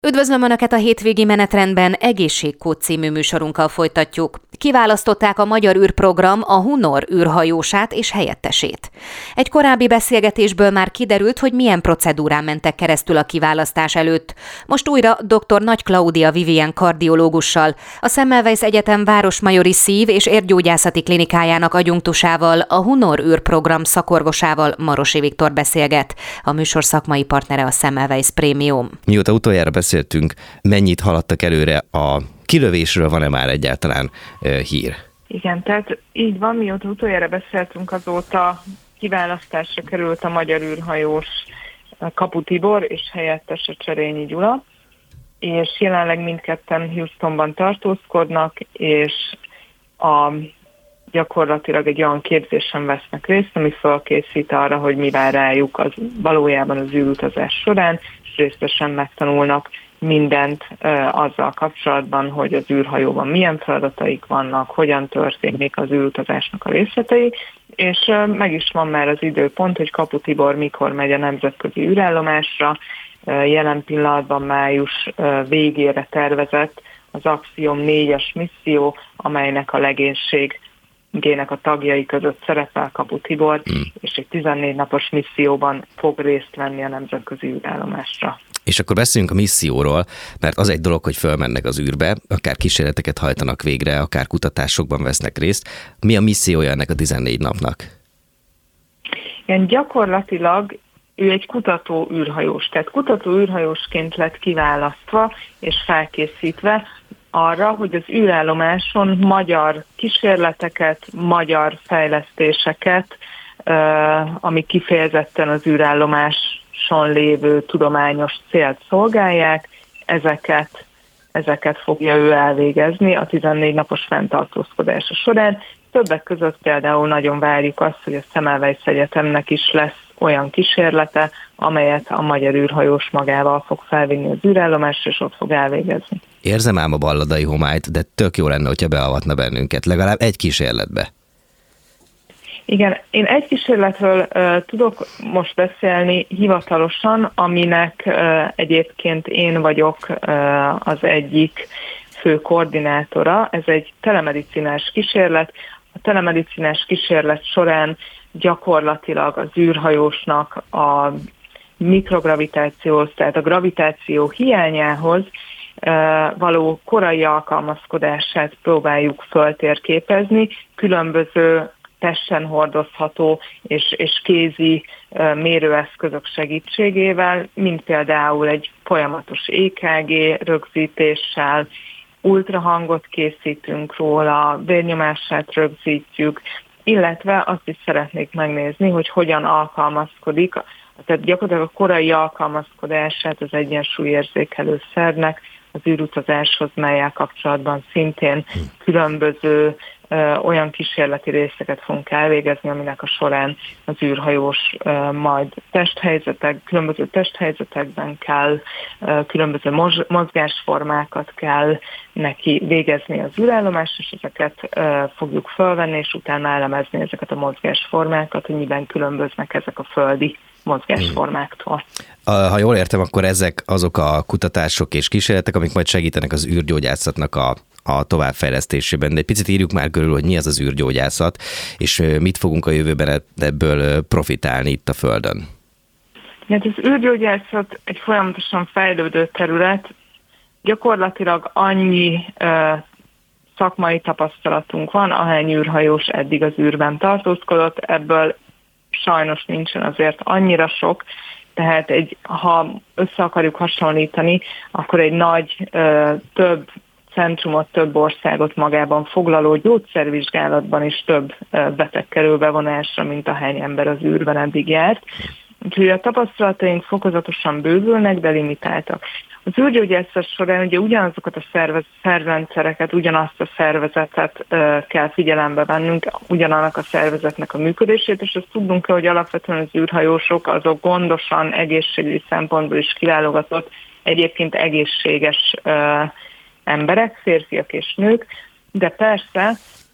Üdvözlöm Önöket a hétvégi menetrendben, Egészségkód című műsorunkkal folytatjuk. Kiválasztották a Magyar űrprogram a Hunor űrhajósát és helyettesét. Egy korábbi beszélgetésből már kiderült, hogy milyen procedúrán mentek keresztül a kiválasztás előtt. Most újra dr. Nagy Klaudia Vivien kardiológussal, a Semmelweis Egyetem Városmajori Szív- és Érgyógyászati Klinikájának adjunktusával, a Hunor űrprogram szakorvosával, Marosi Viktor beszélget. A műsor szakmai partnere a Semmelweis Premium. Mióta utoljára beszéltünk, mennyit haladtak előre a kilövésről, van-e már egyáltalán hír? Igen, tehát így van, mióta utoljára beszéltünk, azóta kiválasztásra került a magyar űrhajós Kapu Tibor és helyettese Cserényi Gyula, és jelenleg mindketten Houstonban tartózkodnak, és gyakorlatilag egy olyan képzésen vesznek részt, ami felkészít arra, hogy mi vár rájuk valójában az űrutazás során, és részletesen megtanulnak mindent azzal kapcsolatban, hogy az űrhajóban milyen feladataik vannak, hogyan történik az űrutazásnak a részletei, és meg is van már az időpont, hogy Kapu Tibor mikor megy a nemzetközi űrállomásra. Jelen pillanatban május végére tervezett az Axiom 4-es misszió, amelynek a legénységének a tagjai között szerepel Kapu Tibor, és egy 14 napos misszióban fog részt venni a nemzetközi űrállomásra. És akkor beszéljünk a misszióról, mert az egy dolog, hogy fölmennek az űrbe, akár kísérleteket hajtanak végre, akár kutatásokban vesznek részt. Mi a missziója ennek a 14 napnak? Igen, gyakorlatilag ő egy kutató űrhajós, tehát kutató űrhajósként lett kiválasztva és felkészítve arra, hogy az űrállomáson magyar kísérleteket, magyar fejlesztéseket, ami kifejezetten az űrállomáson lévő tudományos célt szolgálják, ezeket fogja ő elvégezni a 14 napos fenntartózkodása során. Többek között például nagyon várjuk azt, hogy a Semmelweis Egyetemnek is lesz olyan kísérlete, amelyet a magyar űrhajós magával fog felvinni az űrállomásra, és ott fog elvégezni. Érzem ám a balladai homályt, de tök jó lenne, hogyha beavatna bennünket, legalább egy kísérletbe. Igen, én egy kísérletről tudok most beszélni hivatalosan, aminek egyébként én vagyok az egyik fő koordinátora. Ez egy telemedicinás kísérlet. A telemedicinás kísérlet során gyakorlatilag az űrhajósnak a mikrogravitációhoz, tehát a gravitáció hiányához való korai alkalmazkodását próbáljuk föltérképezni, különböző testen hordozható és kézi mérőeszközök segítségével, mint például egy folyamatos EKG rögzítéssel, ultrahangot készítünk róla, vérnyomását rögzítjük, illetve azt is szeretnék megnézni, hogy hogyan alkalmazkodik, tehát gyakorlatilag a korai alkalmazkodását az egyensúlyérzékelő szervnek az űrutazáshoz, mellyel kapcsolatban szintén különböző olyan kísérleti részeket fogunk elvégezni, aminek a során az űrhajós majd különböző testhelyzetekben kell, különböző mozgásformákat kell neki végezni az űrállomás, és ezeket fogjuk fölvenni, és utána elemezni ezeket a mozgásformákat, hogy miben különböznek ezek a földi mozgásformáktól. Ha jól értem, akkor ezek azok a kutatások és kísérletek, amik majd segítenek az űrgyógyászatnak a továbbfejlesztésében. De egy picit írjuk már körül, hogy mi az az űrgyógyászat, és mit fogunk a jövőben ebből profitálni itt a Földön. Hát az űrgyógyászat egy folyamatosan fejlődő terület. Gyakorlatilag annyi szakmai tapasztalatunk van, ahány űrhajós eddig az űrben tartózkodott, ebből sajnos nincsen azért annyira sok, tehát ha össze akarjuk hasonlítani, akkor egy nagy, több centrumot, több országot magában foglaló gyógyszervizsgálatban is több beteg kerül bevonásra, mint ahány ember az űrben eddig járt. Úgyhogy a tapasztalataink fokozatosan bővülnek, de limitáltak. Az űrgyógyászat során ugye ugyanazokat a szervrendszereket, ugyanazt a szervezetet kell figyelembe vennünk, ugyanannak a szervezetnek a működését, és azt tudnunk kell, hogy alapvetően az űrhajósok azok gondosan, egészségügyi szempontból is kiválogatott, egyébként egészséges emberek, férfiak és nők, de persze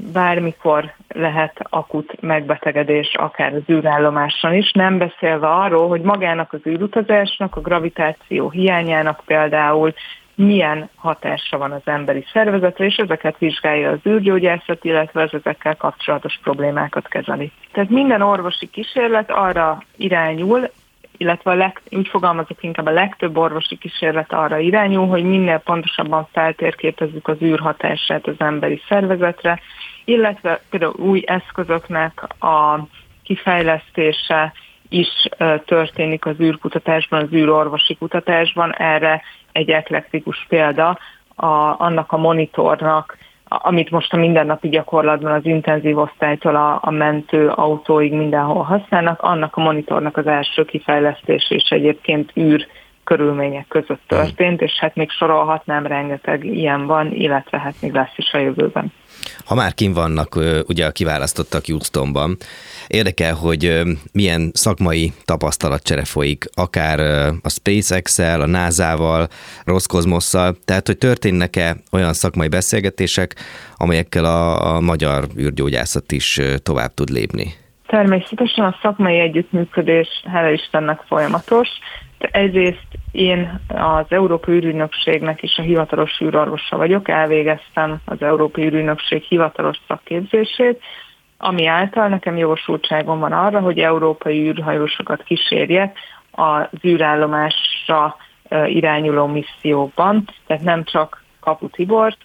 bármikor lehet akut megbetegedés, akár az űrállomáson is, nem beszélve arról, hogy magának az űrutazásnak, a gravitáció hiányának például milyen hatása van az emberi szervezetre, és ezeket vizsgálja az űrgyógyászat, illetve az ezekkel kapcsolatos problémákat kezeli. Tehát minden orvosi kísérlet arra irányul, illetve úgy fogalmazok, inkább a legtöbb orvosi kísérlet arra irányul, hogy minél pontosabban feltérképezzük az űr hatását az emberi szervezetre, illetve például új eszközöknek a kifejlesztése is történik az űrkutatásban, az űrorvosi kutatásban. Erre egy eklektikus példa annak a monitornak, amit most a mindennapi gyakorlatban az intenzív osztálytól a mentő autóig mindenhol használnak, annak a monitornak az első kifejlesztése is egyébként űr körülmények között történt, és hát még sorolhatnám, rengeteg ilyen van, illetve hát még lesz is a jövőben. Ha már kint vannak ugye a kiválasztottak Houstonban, érdekel, hogy milyen szakmai tapasztalatcsere folyik, akár a SpaceX-el, a NASA-val, Roszkozmosszal, tehát hogy történnek-e olyan szakmai beszélgetések, amelyekkel a magyar űrgyógyászat is tovább tud lépni? Természetesen a szakmai együttműködés, hála Istennek, folyamatos. Egyrészt én az Európai űrügynökségnek is a hivatalos űrorvosa vagyok, elvégeztem az Európai űrügynökség hivatalos szakképzését, ami által nekem jogosultságom van arra, hogy európai űrhajósokat kísérjek az űrállomásra irányuló missziókban, tehát nem csak Kapu Tibort,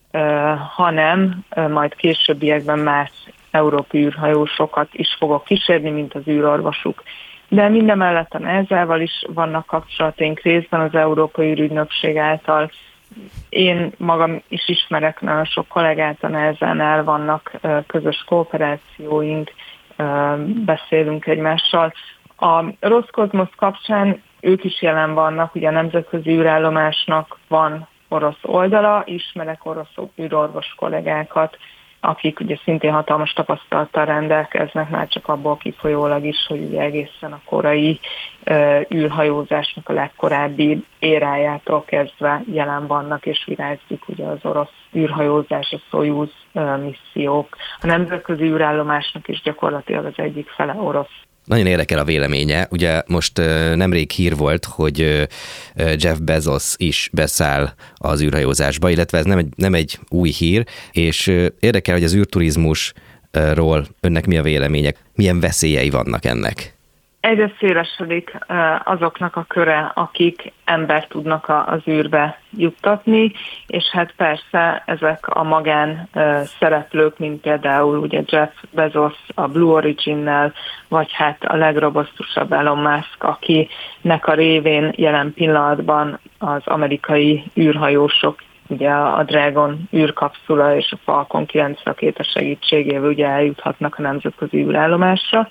hanem majd későbbiekben más európai űrhajósokat is fogok kísérni, mint az űrorvosuk. De mindemellett a NASA-val is vannak kapcsolataink, részben az Európai űrügynökség által. Én magam is ismerek nagyon sok kollégát a NASA-nál, vannak közös kooperációink, beszélünk egymással. A Roszkozmosz kapcsán ők is jelen vannak, ugye a nemzetközi űrállomásnak van orosz oldala, ismerek orosz űrorvos kollégákat, akik ugye szintén hatalmas tapasztalattal rendelkeznek, már csak abból kifolyólag is, hogy ugye egészen a korai űrhajózásnak a legkorábbi érájától kezdve jelen vannak, és virágzik ugye az orosz űrhajózás, a Szojuz missziók. A nemzetközi űrállomásnak is gyakorlatilag az egyik fele orosz. Nagyon érdekel a véleménye. Ugye most nemrég hír volt, hogy Jeff Bezos is beszáll az űrhajózásba, illetve ez nem egy új hír, és érdekel, hogy az űrturizmusról önnek mi a véleménye, milyen veszélyei vannak ennek? Egyre szélesedik azoknak a köre, akik embert tudnak az űrbe juttatni, és hát persze ezek a magán szereplők, mint például ugye Jeff Bezos a Blue Origin-nel, vagy hát a legrobosztusabb Elon Musk, akinek a révén jelen pillanatban az amerikai űrhajósok, ugye a Dragon űrkapszula és a Falcon 9 rakéta segítségével ugye eljuthatnak a nemzetközi űrállomásra.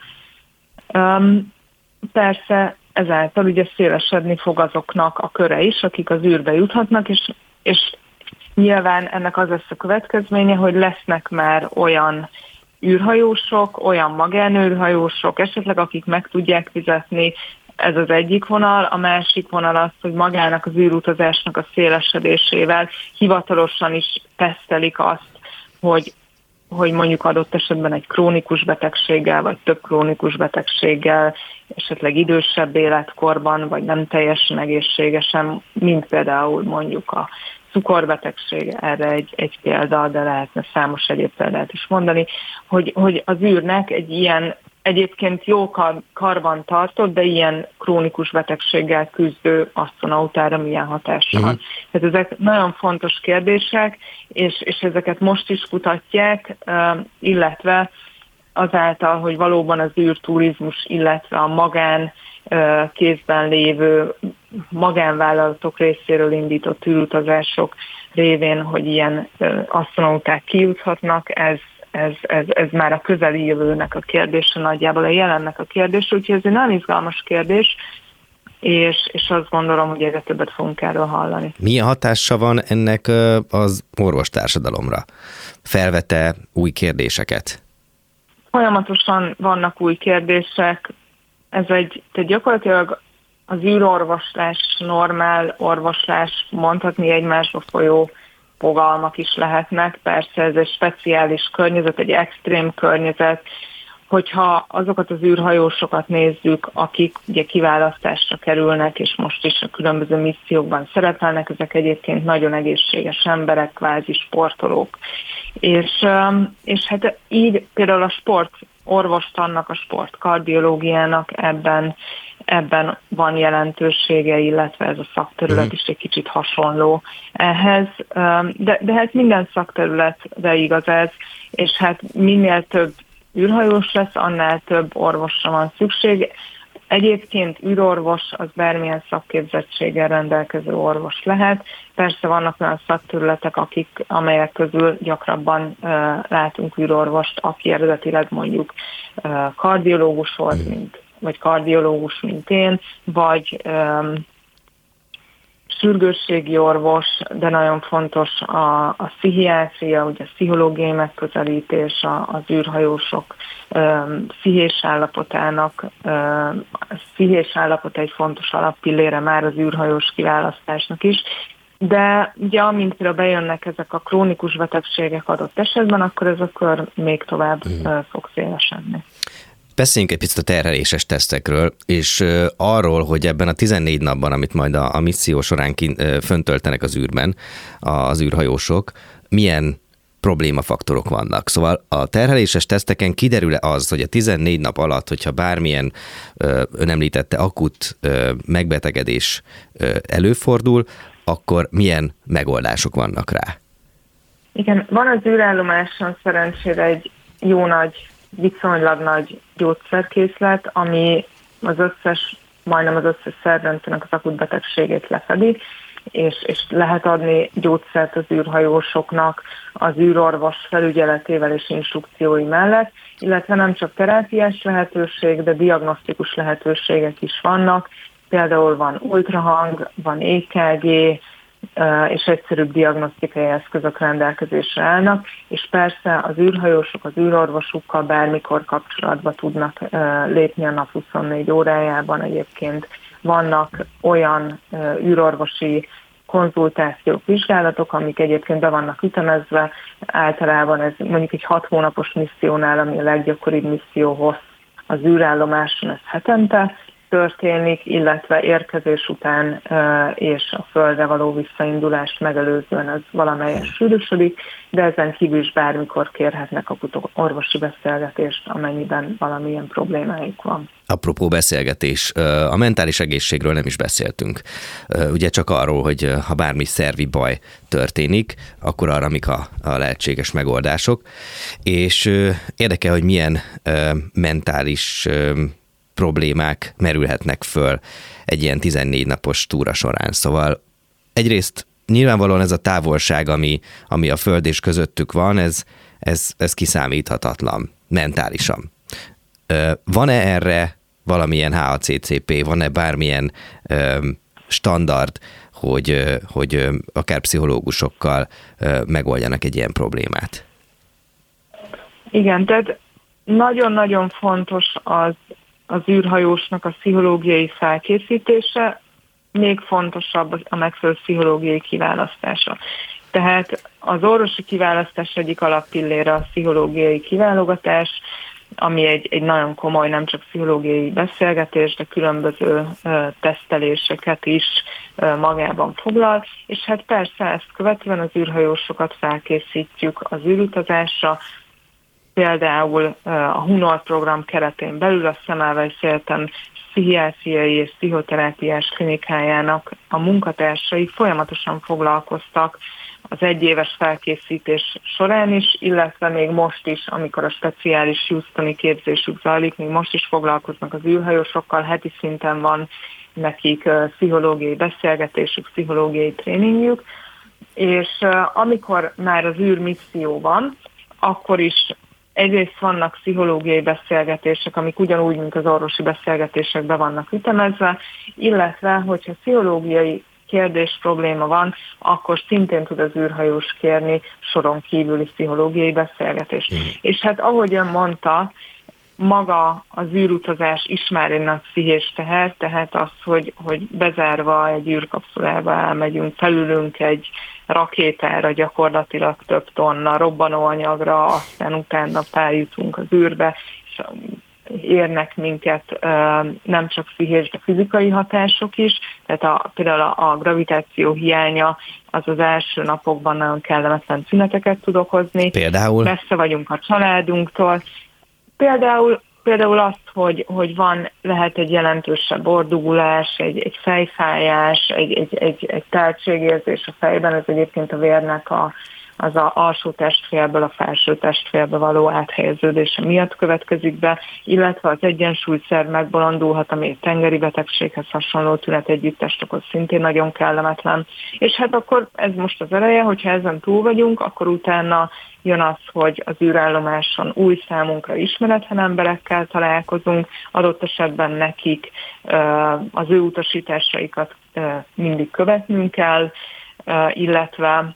Persze ezáltal ugye szélesedni fog azoknak a köre is, akik az űrbe juthatnak, és nyilván ennek az lesz a következménye, hogy lesznek már olyan űrhajósok, olyan magánűrhajósok, esetleg akik meg tudják fizetni, ez az egyik vonal, a másik vonal az, hogy magának az űrutazásnak a szélesedésével hivatalosan is tesztelik azt, hogy mondjuk adott esetben egy krónikus betegséggel, vagy több krónikus betegséggel, esetleg idősebb életkorban, vagy nem teljesen egészségesen, mint például mondjuk a cukorbetegség, erre egy példa, de lehetne számos egyéb példát is mondani, hogy az űrnek egy ilyen egyébként jó karban tartott, de ilyen krónikus betegséggel küzdő asztronautára milyen hatása van. Tehát ezek nagyon fontos kérdések, és ezeket most is kutatják, illetve azáltal, hogy valóban az űrturizmus, illetve a magán kézben lévő magánvállalatok részéről indított űrutazások révén, hogy ilyen asztronauták kijuthatnak, ez már a közeli jövőnek a kérdése, nagyjából a jelennek a kérdése, úgyhogy ez egy nagyon izgalmas kérdés, és azt gondolom, hogy egyre többet fogunk erről hallani. Milyen hatása van ennek az orvostársadalomra? Felvet-e új kérdéseket? Folyamatosan vannak új kérdések. Tehát gyakorlatilag az űrorvoslás, normál orvoslás, mondhatni egymásba folyó fogalmak is lehetnek. Persze ez egy speciális környezet, egy extrém környezet. Hogyha azokat az űrhajósokat nézzük, akik ugye kiválasztásra kerülnek, és most is a különböző missziókban szerepelnek, ezek egyébként nagyon egészséges emberek, kvázi sportolók. És hát így például a sportorvostannak, a sportkardiológiának ebben van jelentősége, illetve ez a szakterület is egy kicsit hasonló ehhez, de hát minden szakterületre igaz ez, és hát minél több űrhajós lesz, annál több orvosra van szükség. Egyébként űrorvos az bármilyen szakképzettséggel rendelkező orvos lehet. Persze vannak olyan szakterületek, amelyek közül gyakrabban látunk űrorvost, aki eredetileg mondjuk kardiológus volt, vagy kardiológus, mint én, vagy sürgősségi orvos, de nagyon fontos a pszichiátria, ugye a pszichológiai megközelítés, az űrhajósok pszichés állapotának. A pszichés állapot egy fontos alappillére már az űrhajós kiválasztásnak is, de ugye amint például bejönnek ezek a krónikus betegségek adott esetben, akkor ez a kör még tovább fog szélesedni. Beszéljünk egy picit a terheléses tesztekről, és arról, hogy ebben a 14 napban, amit majd a misszió során föntöltenek az űrben az űrhajósok, milyen problémafaktorok vannak. Szóval a terheléses teszteken kiderül-e az, hogy a 14 nap alatt, hogyha bármilyen ön említette akut megbetegedés előfordul, akkor milyen megoldások vannak rá? Igen, van az űrállomáson szerencsére egy jó nagy, viszonylag nagy gyógyszerkészlet, ami majdnem az összes szervrendszernek az akut betegségét lefedi, és lehet adni gyógyszert az űrhajósoknak az űrorvos felügyeletével és instrukciói mellett, illetve nem csak terápiás lehetőség, de diagnosztikus lehetőségek is vannak. Például van ultrahang, van EKG, és egyszerűbb diagnosztikai eszközök rendelkezésre állnak, és persze az űrhajósok az űrorvosukkal bármikor kapcsolatba tudnak lépni a nap 24 órájában. Egyébként vannak olyan űrorvosi konzultációk, vizsgálatok, amik egyébként be vannak ütemezve. Általában ez mondjuk egy 6 hónapos missziónál, ami a leggyakoribb misszió hossz az űrállomáson, ez hetente történik, illetve érkezés után és a Földre való visszaindulást megelőzően ez valamelyes sűrűsödik, de ezen kívül is bármikor kérhetnek orvosi beszélgetést, amennyiben valamilyen problémájuk van. Apropó beszélgetés, a mentális egészségről nem is beszéltünk. Ugye csak arról, hogy ha bármi szervi baj történik, akkor arra mik a lehetséges megoldások. És érdekel, hogy milyen mentális problémák merülhetnek föl egy ilyen 14 napos túra során. Szóval egyrészt nyilvánvalóan ez a távolság, ami a Föld és közöttük van, ez kiszámíthatatlan mentálisan. Van-e erre valamilyen HACCP, van-e bármilyen standard, hogy akár pszichológusokkal megoldjanak egy ilyen Igen, tehát nagyon-nagyon fontos az űrhajósnak a pszichológiai felkészítése, még fontosabb a megfelelő pszichológiai kiválasztása. Tehát az orvosi kiválasztás egyik alappillére a pszichológiai kiválogatás, ami egy nagyon komoly, nem csak pszichológiai beszélgetés, de különböző teszteléseket is magában foglal, és hát persze ezt követően az űrhajósokat felkészítjük az űrutazásra. Például a Hunor program keretén belül a Semmelweis Egyetem pszichiátriai és pszichoterápiás klinikájának a munkatársai folyamatosan foglalkoztak az egyéves felkészítés során is, illetve még most is, amikor a speciális Houstoni képzésük zajlik, még most is foglalkoznak az űrhajósokkal, heti szinten van nekik pszichológiai beszélgetésük, pszichológiai tréningjük, és amikor már az űrmisszió van, akkor is egyrészt vannak pszichológiai beszélgetések, amik ugyanúgy, mint az orvosi beszélgetések be vannak ütemezve, illetve, hogyha pszichológiai kérdés, probléma van, akkor szintén tud az űrhajós kérni soron kívüli pszichológiai beszélgetést. És hát ahogy ön mondta, maga az űrutazás is már egy nagy pszichés teher, tehát az, hogy bezárva egy űrkapszulába elmegyünk, felülünk egy rakétára, gyakorlatilag több tonna robbanóanyagra, aztán utána feljutunk az űrbe, és érnek minket nem csak pszichés, de fizikai hatások is, tehát például a gravitáció hiánya az első napokban nagyon kellemetlen szüneteket tud okozni. Például? Messze vagyunk a családunktól. Például azt, hogy lehet egy jelentősebb bordugulás, egy fejfájás, egy teltségérzés a fejben, ez egyébként a vérnek az alsó testfélből a felső testfélbe való áthelyeződése miatt következik be, illetve az egyensúlyszerv megbolondulhat, ami egy tengeri betegséghez hasonló tünetegyüttest okoz, szintén nagyon kellemetlen. És hát akkor ez most az eleje, hogyha ezen túl vagyunk, akkor utána jön az, hogy az űrállomáson új számunkra ismeretlen emberekkel találkozunk, adott esetben nekik az ő utasításaikat mindig követnünk kell, illetve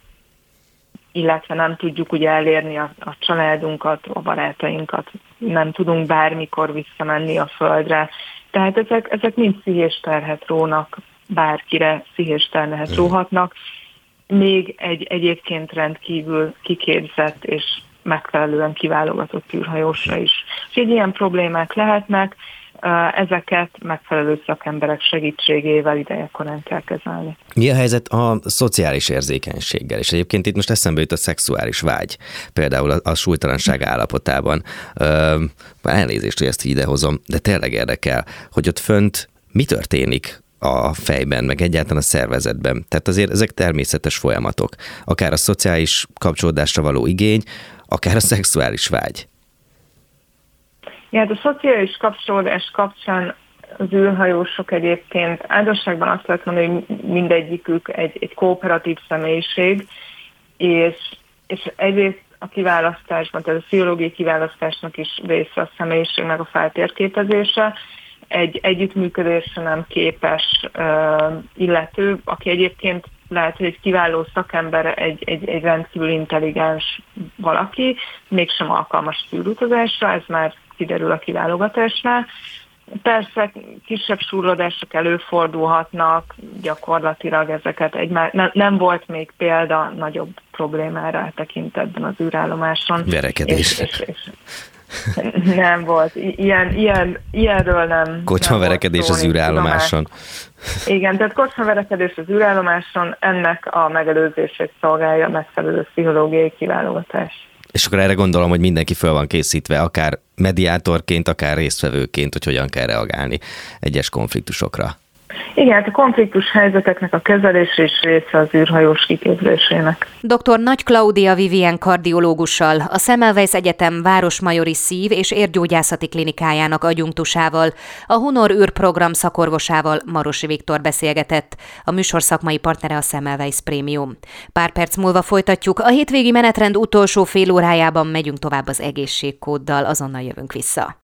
nem tudjuk ugye elérni a családunkat, a barátainkat, nem tudunk bármikor visszamenni a Földre. Tehát ezek mind pszichés terhet rónak, bárkire pszichés terhet róhatnak, még egy egyébként rendkívül kiképzett és megfelelően kiválogatott űrhajósra is. Úgyhogy ilyen problémák lehetnek, ezeket megfelelő szakemberek segítségével idejekorán kell kezelni. Mi a helyzet a szociális érzékenységgel? És egyébként itt most eszembe jut a szexuális vágy, például a súlytalanság állapotában. Elnézést, hogy ezt idehozom, de tényleg érdekel, hogy ott fönt mi történik a fejben, meg egyáltalán a szervezetben. Tehát azért ezek természetes folyamatok. Akár a szociális kapcsolódásra való igény, akár a szexuális vágy. Ja, hát a szociális kapcsolódás kapcsán az űrhajósok egyébként áldosságban azt lehet mondani, hogy mindegyikük egy kooperatív személyiség, és egyrészt a kiválasztásban, tehát a pszichológiai kiválasztásnak is része a személyiségnek a feltérképezése, egy együttműködésre nem képes illető, aki egyébként lehet, hogy egy kiváló szakember, egy rendkívül intelligens valaki, mégsem alkalmas űrutazásra, ez már kiderül a kiválogatásnál. Persze kisebb súrlódások előfordulhatnak, gyakorlatilag ezeket nem volt még példa nagyobb problémára tekintetben az űrállomáson. Verekedés. Nem volt. Ilyenről nem. Kocsmaverekedés az űrállomáson. Igen, tehát kocsmaverekedés az űrállomáson, ennek a megelőzését szolgálja megfelelő pszichológiai kiválogatás. És akkor erre gondolom, hogy mindenki föl van készítve, akár mediátorként, akár résztvevőként, hogy hogyan kell reagálni egyes konfliktusokra. Igen, hát a konfliktus helyzeteknek a kezelése is része az űrhajós kiképzésének. Dr. Nagy Klaudia Vivien kardiológussal, a Semmelweis Egyetem Városmajori Szív- és Érgyógyászati Klinikájának adjunktusával, a Hunor űrprogram szakorvosával Marosi Viktor beszélgetett. A műsor szakmai partnere a Semmelweis Prémium. Pár perc múlva folytatjuk, a hétvégi menetrend utolsó fél órájában megyünk tovább az egészségkóddal, azonnal jövünk vissza.